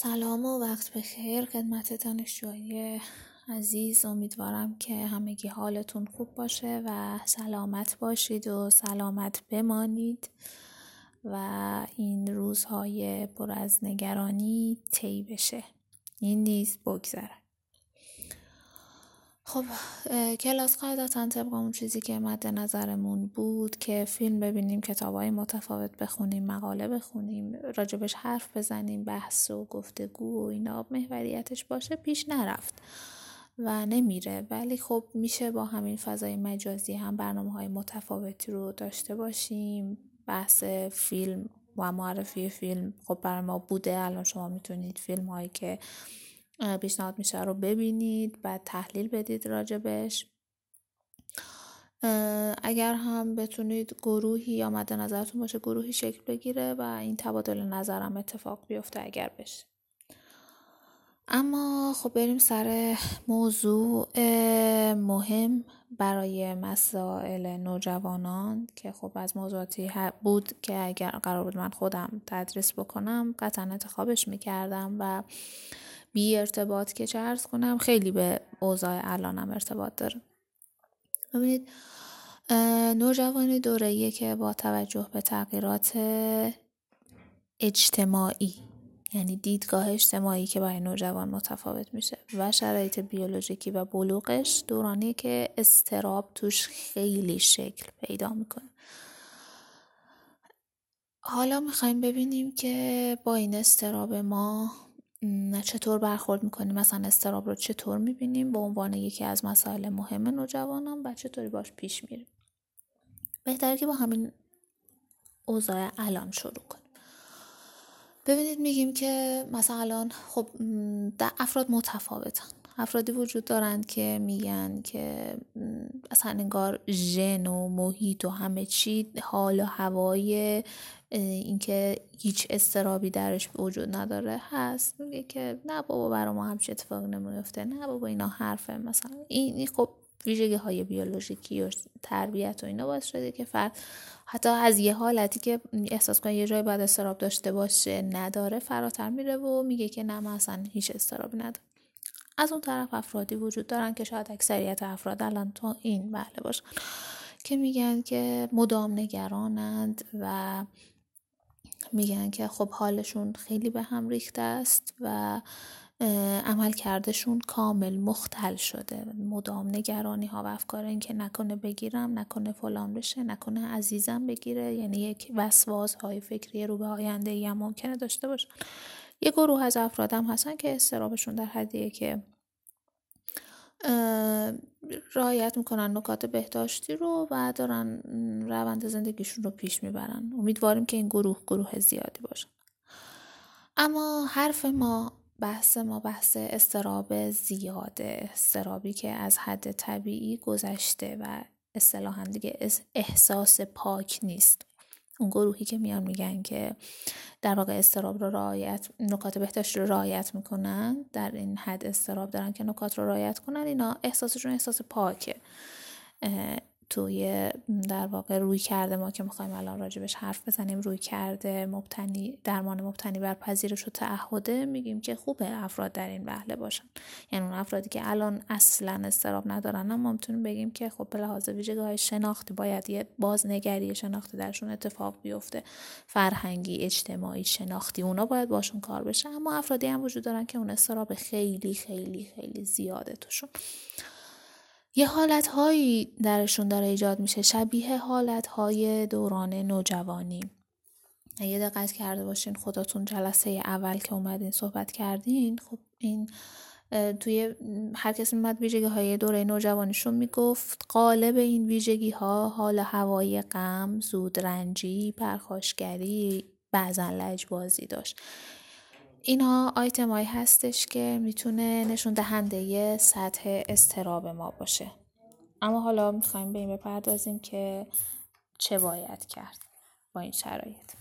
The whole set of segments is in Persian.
سلام و وقت بخیر خدمت دانشجوهای عزیز. امیدوارم که همگی حالتون خوب باشه و سلامت باشید و سلامت بمانید و این روزهای پر از نگرانی طی بشه، این نیز بگذره. خب کلاس قاعدتا طبق اون چیزی که مد نظرمون بود که فیلم ببینیم، کتابای متفاوت بخونیم، مقاله بخونیم، راجبش حرف بزنیم، بحث و گفتگو و اینا محوریتش باشه، پیش نرفت و نمیره. ولی خب میشه با همین فضای مجازی هم برنامه‌های متفاوتی رو داشته باشیم. بحث فیلم و معرفی فیلم خب برای ما بوده. الان شما میتونید فیلم هایی که پیشنهاد میشه رو ببینید، بعد تحلیل بدید راجبش. اگر هم بتونید گروهی یا مد نظرتون باشه گروهی شکل بگیره و این تبادل نظرم اتفاق بیفته اگر بشه. اما خب بریم سر موضوع مهم برای مسائل نوجوانان که خب از موضوعاتی بود که اگر قرار بود من خودم تدریس بکنم قطعا انتخابش میکردم و بی ارتباط که چه عرض کنم خیلی به اوضاع الانم ارتباط داره. ببینید نوجوانی دوره‌ایه که با توجه به تغییرات اجتماعی، یعنی دیدگاه اجتماعی که برای نوجوان متفاوت میشه و شرایط بیولوژیکی و بلوغش، دورانی که اضطراب توش خیلی شکل پیدا میکنه. حالا میخوایم ببینیم که با این اضطراب ما چطور برخورد میکنیم، مثلا اضطراب رو چطور میبینیم به عنوان یکی از مسائل مهم نوجوانان و چطوری باش پیش میریم. بهتره که با همین اوضاع الان شروع کنیم. ببینید میگیم که مثلا خب افراد متفاوتن. افرادی وجود دارند که میگن که اصلا انگار ژن و محیط و همه چی، حال و هوای اینکه هیچ اضطرابی درش وجود نداره هست. میگه که نه بابا برای ما همچین اتفاقی نمیفته، نه بابا اینا حرفه. مثلا این خب ویژگی های بیولوژیکی و تربیت و اینا باعث شده که فرد حتی از یه حالتی که احساس کنه یه جای باید اضطراب داشته باشه نداره فراتر میره و میگه که نه من اصلا هیچ اضطرابی نداره. از اون طرف افرادی وجود دارن که شاید اکثریت افراد الان تو این مرحله باشن که میگن که مدام نگرانند و میگن که خب حالشون خیلی به هم ریخته است و عمل کردشون کامل مختل شده. مدام نگرانی ها و افکار این که نکنه بگیرم، نکنه فلان بشه، نکنه عزیزم بگیره، یعنی یک وسواس های فکری رو به آینده ای هم ممکنه داشته باشه. یه گروه از افراد هم هستن که اضطرابشون در حدیه که رعایت میکنن نکات بهداشتی رو و دارن روند زندگیشون رو پیش میبرن. امیدواریم که این گروه زیادی باشن. اما بحث اضطراب زیاده، اضطرابی که از حد طبیعی گذشته و اصطلاحاً دیگه احساس پاک نیست. اون گروهی که میگن که در واقع اضطراب رو نکات بهداشت رو رعایت میکنن، در این حد اضطراب دارن که نکات رو رعایت کنن، اینا احساسشون احساس پاکه. توی در واقع روی کرده ما که میخوایم الان راجبش حرف بزنیم، روی کرده درمان مبتنی بر پذیرش و تعهده، میگیم که خوبه افراد در این وهله باشن. یعنی اون افرادی که الان اصلا اضطراب ندارن ما میتونیم بگیم که خب به لحاظ ویژگی‌های شناختی باید یه بازنگری شناختی درشون اتفاق بیفته، فرهنگی، اجتماعی، شناختی، اونا باید باشون کار بشه. اما افرادی هم وجود دارن که اون اضطراب خیلی خیلی خیلی زیاده توشون. یه حالتهایی درشون داره ایجاد میشه شبیه حالتهای دوران نوجوانی. اگه دقت کرده باشین خودتون جلسه اول که اومدین صحبت کردین، خب این توی هر کسی میمد ویژگی های دوره نوجوانیشون میگفت قالب این ویژگی ها حال هوای غم، زودرنجی، پرخاشگری، بعضا لجبازی داشت. اینا آیتم هایی هستش که میتونه نشون دهنده سطح اضطراب ما باشه. اما حالا میخوایم به این بپردازیم که چه باید کرد با این شرایط.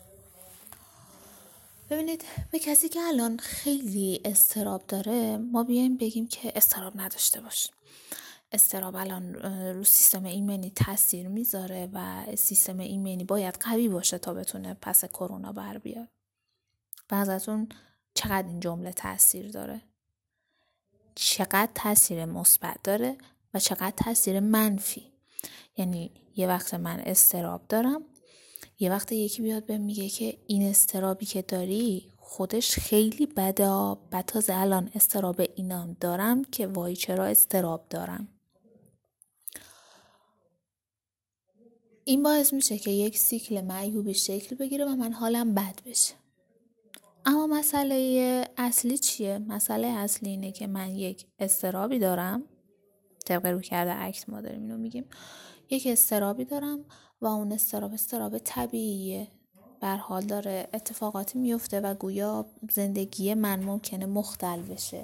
ببینید به کسی که الان خیلی اضطراب داره ما بیایم بگیم که اضطراب نداشته باش. اضطراب الان رو سیستم ایمنی تاثیر میذاره و سیستم ایمنی باید قوی باشه تا بتونه پس کرونا بر بیاد. بعضیتون چقدر این جمله تاثیر داره، چقدر تاثیر مثبت داره و چقدر تاثیر منفی. یعنی یه وقت من اضطراب دارم، یه وقت یکی بیاد بهم میگه که این اضطرابی که داری خودش خیلی بده، بعد تازه الان اضطراب اینام دارم که وای چرا اضطراب دارم. این باعث میشه که یک سیکل معیوبی شکل بگیره و من حالم بد بشه. اما مسئله اصلی چیه؟ مسئله اصلی اینه که من یک اضطرابی دارم، طبق رویکرد اکت ما داریم اینو میگیم، یک اضطرابی دارم و اون اضطراب طبیعیه، به هر حال داره اتفاقاتی میفته و گویا زندگی من ممکنه مختل بشه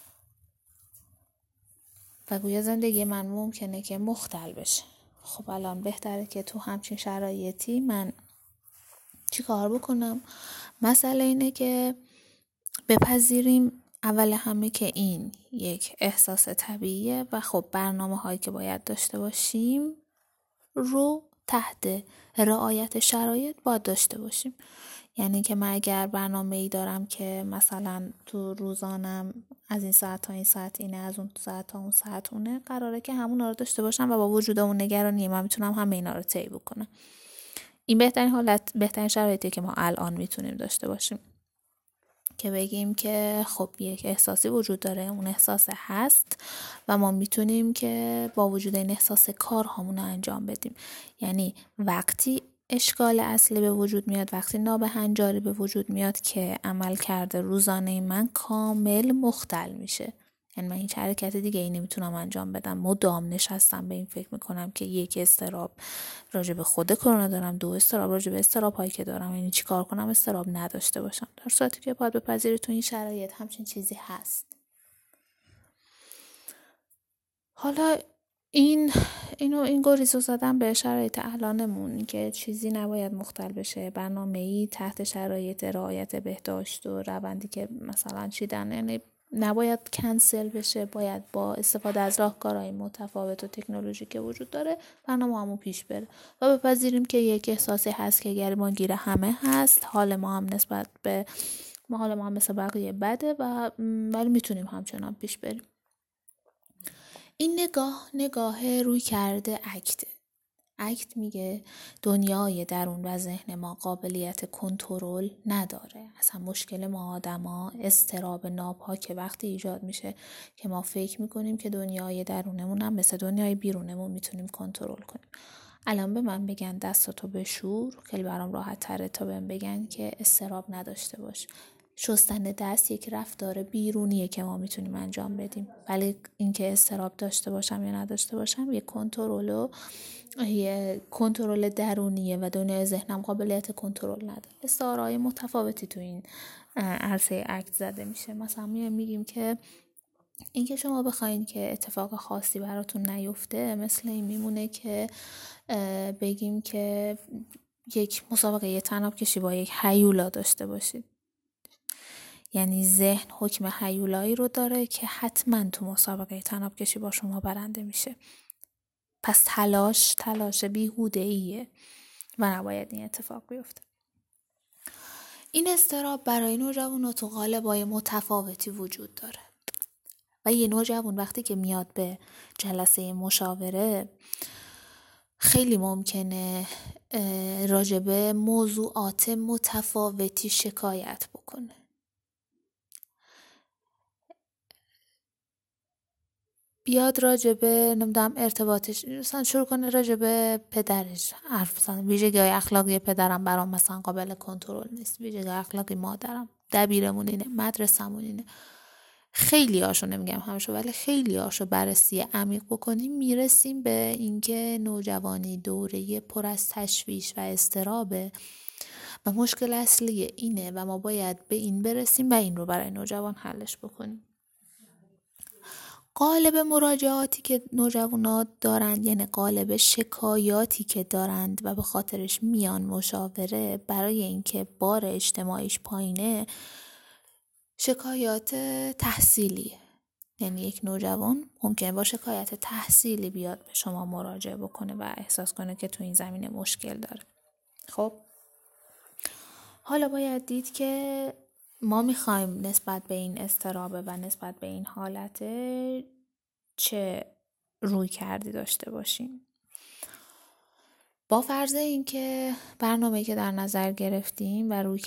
خب الان بهتره که تو همچین شرایطی من چی کار بکنم؟ مسئله اینه که بپذیریم اول همه که این یک احساس طبیعیه و خب برنامه هایی که باید داشته باشیم رو تحت رعایت شرایط باید داشته باشیم. یعنی که من اگر برنامه ای دارم که مثلا تو روزانم از این ساعت تا این ساعت اینه، از اون ساعت تا اون ساعت اونه، قراره که همون رو داشته باشم و با وجود اون نگرانی من میتونم همه اینا رو طی بکنم. این بهترین شرایطیه که ما الان میتونیم داشته باشیم که بگیم که خب یک احساسی وجود داره، اون احساس هست و ما میتونیم که با وجود این احساس کارهامون رو انجام بدیم. یعنی وقتی اشکال اصلی به وجود میاد، وقتی نابهنجاری به وجود میاد که عملکرد روزانه من کامل مختل میشه. یعنی من هیچ حرکت دیگه ای نمیتونم انجام بدم، مدام نشستم به این فکر میکنم که یک اضطراب راجع به خود کرونا دارم، 2 اضطراب راجع به اضطراب هایی که دارم، یعنی چی کار کنم اضطراب نداشته باشم، در صورتی که باید بپذیری تو این شرایط همچین چیزی هست. حالا این گریزو زدن به شرایط الانمون که چیزی نباید مختل بشه، برنامه‌ای تحت شرایط رعایت بهداشت و روندی که مثلا چیدن، یعنی نباید کنسل بشه، باید با استفاده از راهکارهای متفاوت و تکنولوژی که وجود داره برنامه همون پیش بره و بپذیریم که یک احساسی هست که گریبانگیر همه هست، حال ما هم مثل بقیه بده ولی میتونیم همچنان پیش بریم. این نگاه روی کرده اکت میگه دنیای درون و ذهن ما قابلیت کنترل نداره. اصلا مشکل ما آدما اضطراب ناب‌ها که وقتی ایجاد میشه که ما فکر میکنیم که دنیای درونمون هم مثل دنیای بیرونمون میتونیم کنترل کنیم. الان به من بگن دستاتو بشور، خیلی برام راحت تره تا بهم بگن که اضطراب نداشته باش. شستن دست یک رفتار بیرونیه که ما میتونیم انجام بدیم، ولی اینکه اضطراب داشته باشم یا نداشته باشم یک کنترل درونیه و دنیای ذهنم قابلیت کنترل نداره. استعاره‌های متفاوتی تو این عرصه اکت زده میشه. مثلا میگیم که اینکه شما بخواین که اتفاق خاصی براتون نیفته مثل این میمونه که بگیم که یک مسابقه طناب کشی با یک هیولا داشته باشید. یعنی ذهن حکم هیولایی رو داره که حتما تو مسابقه طناب کشی با شما برنده میشه. پس تلاش بیهوده‌ایه و نباید این اتفاق بیفته. این اضطراب برای نوجوان‌ها تو قالب‌های متفاوتی وجود داره و یه نوجوان وقتی که میاد به جلسه مشاوره خیلی ممکنه راجبه موضوعات متفاوتی شکایت بکنه. بیاد راجبه ارتباطش مثلا شروع کنه راجبه پدرش حرف بزنه، ویژگی‌های اخلاقی پدرم برام مثلا قابل کنترل نیست، ویژگی‌های اخلاقی مادرم، دبیرمون اینه، مدرسمون اینه. خیلی هاشو نمیگم همشو، ولی خیلی هاشو بررسی عمیق بکنیم میرسیم به اینکه نوجوانی دوره پر از تشویش و اضطرابه و مشکل اصلی اینه و ما باید به این برسیم و این رو برای نوجوان حلش بکنیم. قالب مراجعاتی که نوجوانات دارند، یعنی قالب شکایاتی که دارند و به خاطرش میان مشاوره برای اینکه بار اجتماعیش پایینه، شکایات تحصیلیه. یعنی یک نوجوان ممکنه با شکایت تحصیلی بیاد به شما مراجعه بکنه و احساس کنه که تو این زمینه مشکل داره. خب حالا باید دید که ما میخوایم نسبت به این اضطرابه و نسبت به این حالت چه روی کردی داشته باشیم. با فرض اینکه برنامه‌ای که در نظر گرفتیم و روی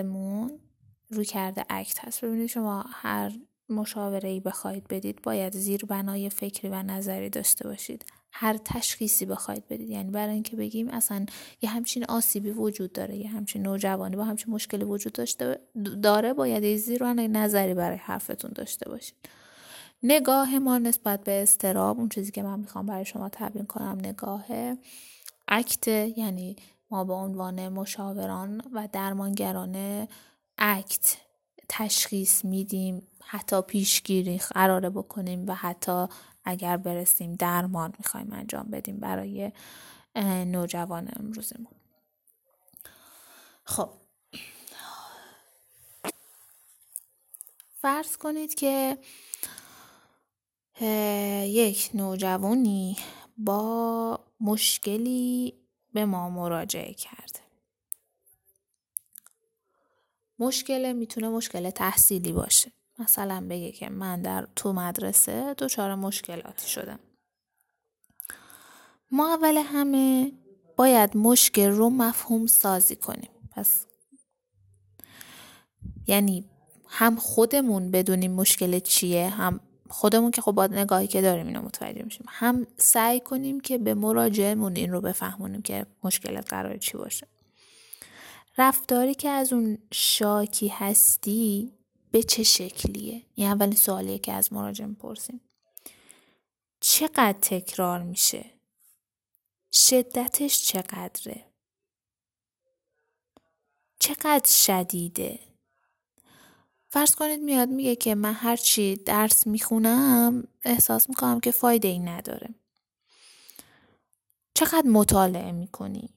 کرده اکت هست. ببینید شما هر مشاوره‌ای بخواید بدید باید زیربنای فکری و نظری داشته باشید. هر تشخیصی بخواید بدید، یعنی برای اینکه بگیم اصلا یه همچین آسیبی وجود داره، یه همچین نوجوانی با همچین مشکلی وجود داره، باید یه زیربنای نظری برای حرفتون داشته باشید. نگاه ما نسبت به اضطراب، اون چیزی که من میخوام برای شما تبیین کنم، نگاه اکت، یعنی ما به عنوان مشاوران و درمانگران اکت تشخیص میدیم، حتی پیشگیری قراره بکنیم و حتی اگر برسیم درمان میخوایم انجام بدیم برای نوجوان امروزمون. خب فرض کنید که یک نوجوانی با مشکلی به ما مراجعه کرده. مشکل میتونه مشکل تحصیلی باشه. مثلا بگه که من تو مدرسه دچار مشکلاتی شدم. ما اول همه باید مشکل رو مفهوم سازی کنیم. پس یعنی هم خودمون بدونیم مشکل چیه، هم خودمون که خب با نگاهی که داریم اینو متوجه میشیم، هم سعی کنیم که به مراجعمون این رو بفهمونیم که مشکلت قراره چی باشه. رفتاری که از اون شاکی هستی به چه شکلیه؟ این اولین سوالیه که از مراجع میپرسیم. چقدر تکرار میشه؟ شدتش چقدره؟ چقدر شدیده؟ فرض کنید میاد میگه که من هرچی درس میخونم احساس میکنم که فایده ای نداره. چقدر مطالعه میکنی؟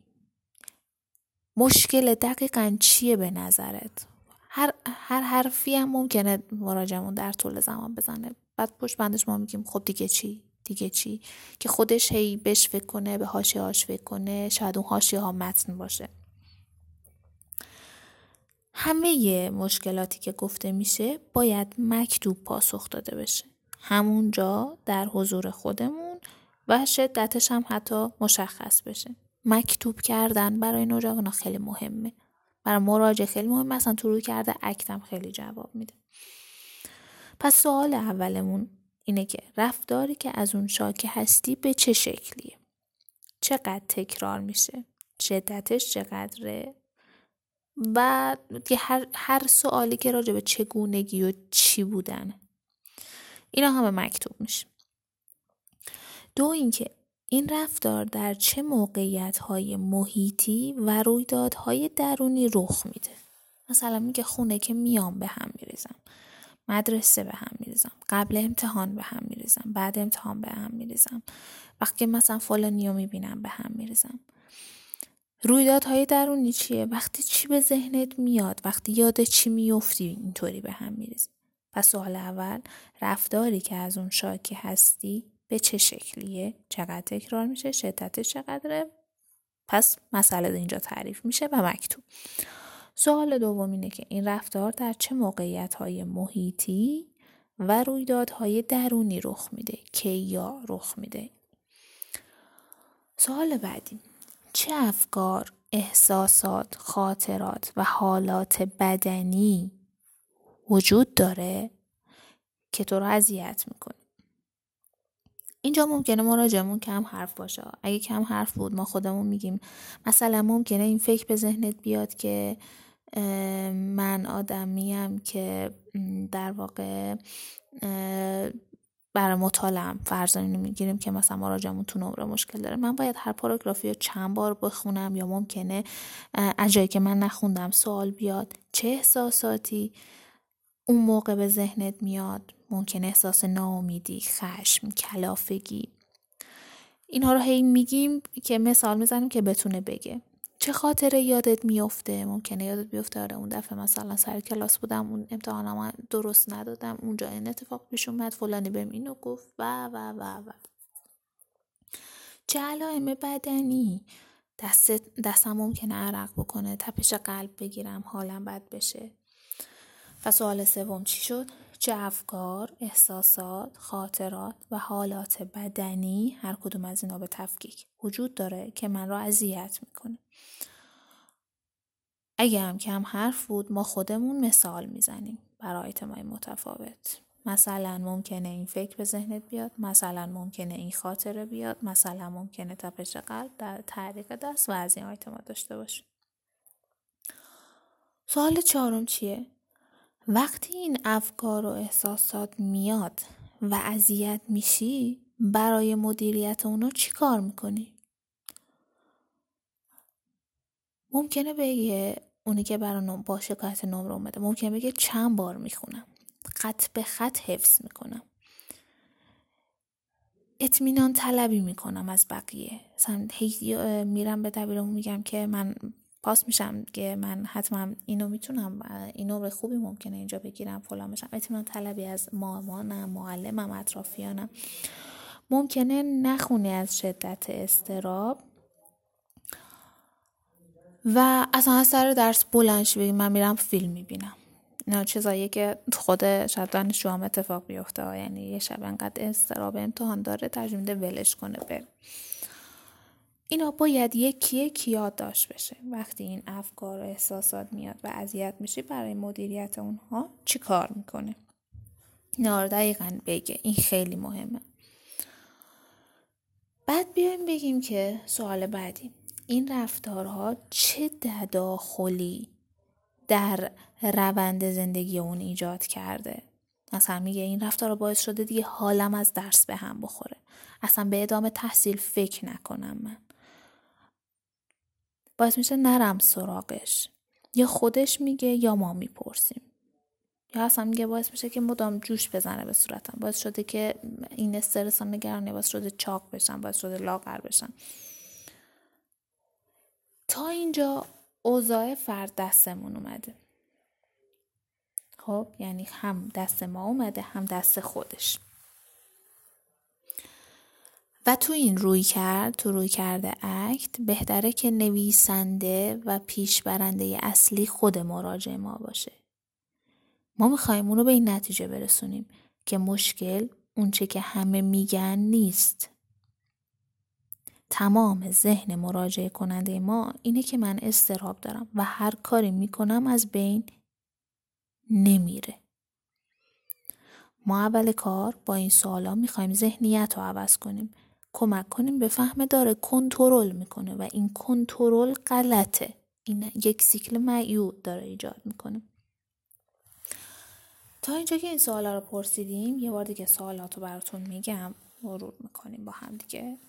مشکل دقیقاً چیه به نظرت؟ هر حرفی هم ممکنه مراجعمون در طول زمان بزنه. بعد پشت بندش ما میگیم خب دیگه چی؟ که خودش هی بهش فکر کنه، به حاشیه‌هاش فکر کنه، شاید اون حاشیه‌ها متن باشه. همه مشکلاتی که گفته میشه باید مکتوب پاسخ داده بشه. همونجا در حضور خودمون و شدتش هم حتی مشخص بشه. مکتوب کردن برای نوجوانا خیلی مهمه. برای مراجع خیلی مهمه. مثلا تو روی کرده اکتم خیلی جواب میده. پس سوال اولمون اینه که رفتاری که از اون شاکی هستی به چه شکلیه؟ چقدر تکرار میشه؟ شدتش چقدره؟ و هر سوالی که راجع به چگونگی و چی بودن، اینا همه مکتوب میشه. دو اینکه این رفتار در چه موقعیت‌های محیطی و رویدادهای درونی رخ میده. مثلا میگه خونه که میام به هم میریزم، مدرسه به هم میریزم، قبل امتحان به هم میریزم، بعد امتحان به هم میریزم، وقتی مثلا فلانیو میبینم به هم میریزم. رویدادهای درونی چیه؟ وقتی چی به ذهنت میاد، وقتی یاد چی میفتی اینطوری به هم میریزی. پس سوال اول، رفتاری که از اون شاکی هستی به چه شکلیه؟ چقدر تکرار میشه؟ شدتش چقدره؟ پس مسئله اینجا تعریف میشه و مکتوب. سوال دوم اینه که این رفتار در چه موقعیت‌های محیطی و رویدادهای درونی رخ میده؟ کیا رخ میده؟ سوال بعدی، چه افکار، احساسات، خاطرات و حالات بدنی وجود داره که تو رو اذیت میکنه؟ اینجا ممکنه مراجعمون کم حرف باشه. اگه کم حرف بود ما خودمون میگیم مثلا ممکنه این فکر به ذهنت بیاد که من آدمیم که در واقع برای مطالعم فرضاً اینو میگیریم که مثلا مراجعمون تو نمره مشکل داره، من باید هر پاراگرافی رو چند بار بخونم، یا ممکنه از جایی که من نخوندم سوال بیاد. چه احساساتی اون موقع به ذهنت میاد؟ ممکنه احساس ناامیدی، خشم، کلافگی. اینها رو هی میگیم که مثال میزنیم که بتونه بگه. چه خاطره یادت میفته؟ ممکنه یادت بیفته آره اون دفعه مثلا سر کلاس بودم، اون امتحانم درست ندادم، اونجا این اتفاق پیش اومد، فلانی بهم اینو گفت و. چه علائم بدنی؟ دستم ممکنه عرق بکنه، تپش قلب بگیرم، حالم بد بشه. پس سوال سوم چی شد؟ چه افکار، احساسات، خاطرات و حالات بدنی هر کدوم از اینا به تفکیک وجود داره که من را اذیت میکنه؟ اگه هم کم حرف بود ما خودمون مثال میزنیم برای آیتم‌های متفاوت. مثلا ممکنه این فکر به ذهنت بیاد، مثلا ممکنه این خاطره بیاد، مثلا ممکنه تپش قلب، در تحریک دست و از این آیتم‌ها داشته باشیم. سوال چهارم چیه؟ وقتی این افکار و احساسات میاد و اذیت میشی برای مدیریت اونا چی کار میکنی؟ ممکنه بگه اونی که برای با شکایت نمره اومده ممکنه بگه چند بار میخونم، خط به خط حفظ میکنم، اطمینان طلبی میکنم از بقیه. مثلا میرم به دبیرمون میگم که من پاس میشم که من حتما اینو میتونم، این نمره خوبی ممکنه اینجا بگیرم، فلان بشم. اطمینان طلبی از مامانم، معلمم، اطرافیانم. ممکنه نخونی از شدت اضطراب و اصلا از سر درس بلند شی بگی من میرم فیلم میبینم. اینا چیزاییه که خود شاید دانشجو هم اتفاق بیفته. یعنی یه شب انقدر اضطراب امتحان داره ترجیح میده ولش کنه بره. اینا باید یکی یادداشت بشه. وقتی این افکار و احساسات میاد و اذیت میشه برای مدیریت اونها چی کار میکنه؟ اینا رو دقیقاً بگه. این خیلی مهمه. بعد بیایم بگیم که سوال بعدی، این رفتارها چه تداخلی در روند زندگی اون ایجاد کرده؟ مثلا میگه این رفتار باعث شده دیگه حالم از درس به هم بخوره، اصلا به ادامه تحصیل فکر نکنم، من باعث میشه نرم سراغش. یا خودش میگه یا ما میپرسیم. یا اصلا میگه باعث میشه که مدام جوش بزنه به صورتم، باعث شده که این استرس و نگرانی باعث شده چاق بشم، باعث شده لاغر بشم. تا اینجا اوضاع فرد دستمون اومده. خب یعنی هم دست ما اومده هم دست خودش. و تو این روی کرده اکت بهتره که نویسنده و پیشبرنده اصلی خود مراجع ما باشه. ما میخوایم اونو به این نتیجه برسونیم که مشکل اونچه که همه میگن نیست. تمام ذهن مراجعه کننده ما اینه که من اضطراب دارم و هر کاری میکنم از بین نمیره. ما اول کار با این سوالا میخوایم ذهنیت رو عوض کنیم، کمک کنیم به فهم داره کنترل میکنه و این کنترل غلطه. این یک سیکل معیوب داره ایجاد میکنه. تا اینجا که این سوالا رو پرسیدیم یه بار دیگه سوالات رو براتون میگم، مرور میکنیم با هم دیگه.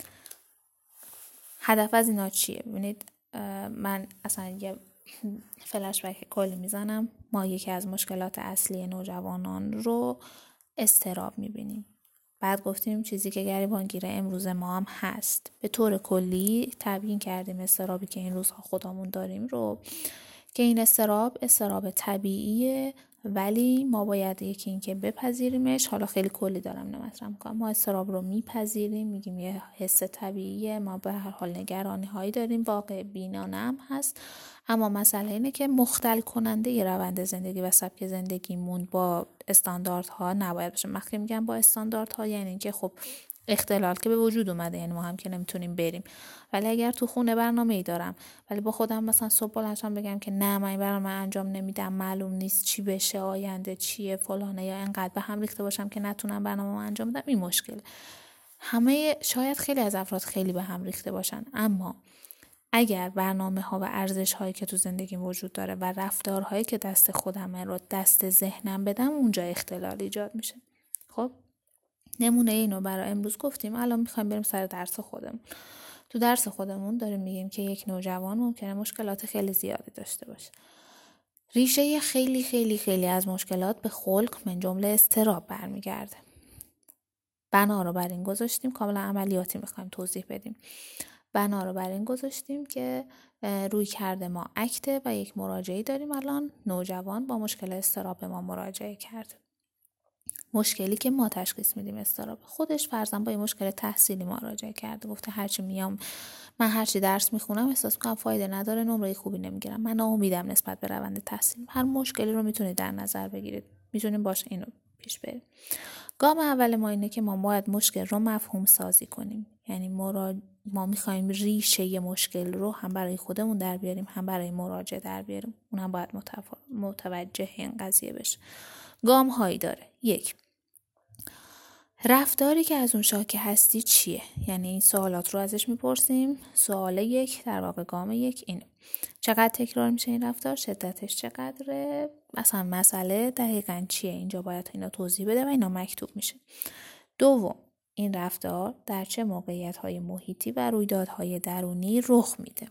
هدف از اینا چیه؟ ببینید من اصلا یه فلش بک کلی میزنم. ما یکی از مشکلات اصلی نوجوانان رو اضطراب میبینیم. بعد گفتیم چیزی که گریبانگیر امروز ما هم هست. به طور کلی تبیین کردیم اضطرابی که این روزها خودمون داریم رو که این اضطراب طبیعیه، ولی ما باید یکی این که بپذیریمش. حالا خیلی کلی دارم اینو مطرح میکنم. ما اضطراب رو میپذیریم، میگیم یه حس طبیعیه، ما به هر حال نگرانی هایی داریم، واقع بینانه هم هست، اما مسئله اینه که مختل کننده ی روند زندگی و سبک زندگیمون با استانداردها نباید باشه. وقتی میگم با استانداردها یعنی که خب اختلال که به وجود اومده، یعنی ما هم که نمیتونیم بریم. ولی اگر تو خونه برنامه‌ای دارم ولی با خودم مثلا صبح بلند شم بگم که نه من این برنامه انجام نمیدم، معلوم نیست چی بشه، آینده چیه، فلانه، یا انقدر به هم ریخته باشم که نتونم برنامه‌مو انجام بدم، این مشکل. شاید خیلی از افراد خیلی به هم ریخته باشن، اما اگر برنامه‌ها و ارزش‌هایی که تو زندگیم وجود داره و رفتارهایی که دست خودمه رو دست ذهنم بدم، اونجا اختلال ایجاد میشه. خب نمونه اینو برای امروز گفتیم. الان میخوایم بریم سر درس خودمون. تو درس خودمون داریم میگیم که یک نوجوان ممکنه مشکلات خیلی زیادی داشته باشه. ریشه خیلی خیلی خیلی از مشکلات به خلق من جمله اضطراب برمیگرده. بنا رو بر این گذاشتیم، کاملا عملیاتی میخوایم توضیح بدیم. بنا رو بر این گذاشتیم که روی کرده ما اکته و یک مراجعی داریم. الان نوجوان با مشکل اضطراب ما مراجعه کرده. مشکلی که ما تشخیص میدیم استراب، خودش فرضاً با این مشکل تحصیلی مراجعه کرده، گفته هرچی میام من هرچی درس میخونم احساس میکنم فایده نداره، نمره خوبی نمیگیرم، من ناامیدم نسبت به روند تحصیل. هر مشکلی رو میتونید در نظر بگیرید، میتونیم باش اینو پیش بریم. گام اول ما اینه که ما باید مشکل رو مفهوم سازی کنیم، یعنی ما میخوایم ریشه مشکل رو هم برای خودمون در بیاریم هم برای مراجع در بیاریم، اونم باید متوجه این قضیه بشه. گام هایی داره. 1. رفتاری که از اون شاکی هستی چیه؟ یعنی این سوالات رو ازش میپرسیم. سوال 1 در واقع گام 1 اینه: چقدر تکرار میشه این رفتار؟ شدتش چقدره؟ مثلا مسئله دقیقاً چیه؟ اینجا باید اینا توضیح بده و اینا مکتوب میشه. 2. این رفتار در چه موقعیت‌های محیطی و رویدادهای درونی رخ میده؟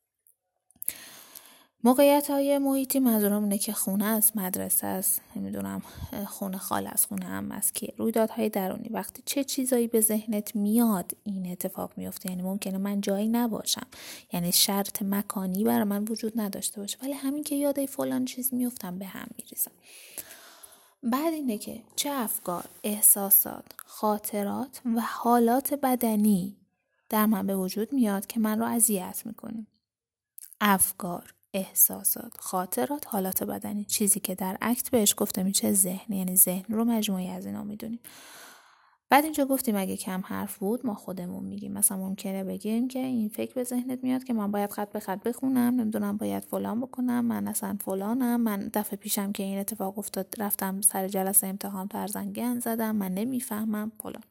موقعیت‌های محیطی منظورم اینه که خونه است، مدرسه است، نمیدونم خونه خاله است، خونه عمه است. که رویدادهای درونی وقتی چه چیزایی به ذهنت میاد این اتفاق میفته. یعنی ممکنه من جایی نباشم، یعنی شرط مکانی برای من وجود نداشته باشه، ولی همین که یاد فلان چیز میافتم به هم میریزم. بعد اینه که چه افکار، احساسات، خاطرات و حالات بدنی در من به وجود میاد که من رو اذیت میکنه. افکار، احساسات، خاطرات، حالات بدنی، چیزی که در اکت بهش گفته میشه ذهن، یعنی ذهن رو مجموعی از اینا میدونیم. بعد اینجا گفتیم اگه کم حرف بود ما خودمون میگیم. مثلا ممکنه بگیم که این فکر به ذهنت میاد که من باید خط به خط بخونم، نمیدونم باید فلان بکنم، من اصلا فلانم، من دفعه پیشم که این اتفاق افتاد رفتم سر جلسه امتحان ترزنگن زدم، من نمیفهمم فلان.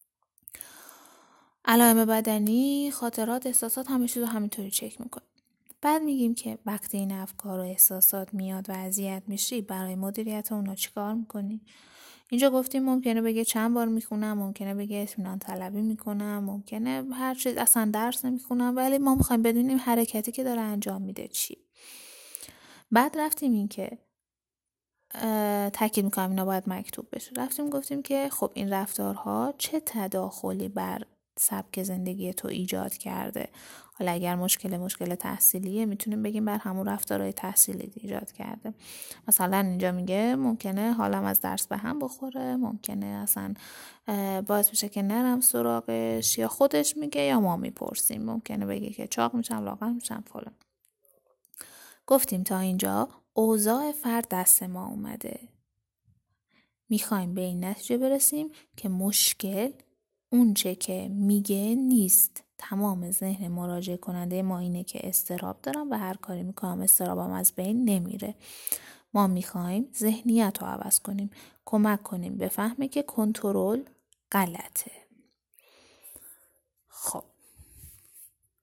علائم بدنی، خاطرات، احساسات، همه چیزو همینطوری چک میکنیم. بعد میگیم که وقتی این افکار و احساسات میاد و اذیت میشی برای مدیریت اونا چیکار میکنی؟ اینجا گفتیم ممکنه بگه چند بار میخونم، ممکنه بگه اطمینان طلبی میکنم، ممکنه هر چیز، اصلا درس نمیخونم، ولی ما میخوایم بدونیم حرکتی که داره انجام میده چی. بعد رفتیم این که تاکید میکنم اینا باید مکتوب بشه. رفتیم گفتیم که خب این رفتارها چه تداخلی بر سبک زندگی تو ایجاد کرده. حالا اگر مشکل تحصیلیه میتونیم بگیم بر همون رفتارهای تحصیلی ایجاد کرده. مثلا اینجا میگه ممکنه حالم از درس به هم بخوره، ممکنه اصلا باعث بشه که نرم سراغش، یا خودش میگه یا ما میپرسیم. ممکنه بگه که چاق میشم، لاغر میشم، فلان. گفتیم تا اینجا اوضاع فرد دست ما اومده. میخوایم به این نتیجه برسیم که مشکل اونچه که میگه نیست. تمام ذهن مراجعه کننده ما اینه که اضطراب دارم و هر کاری میکنم اضطرابم از بین نمیره. ما میخوایم ذهنیت رو عوض کنیم، کمک کنیم بفهمه که کنترل غلطه. خب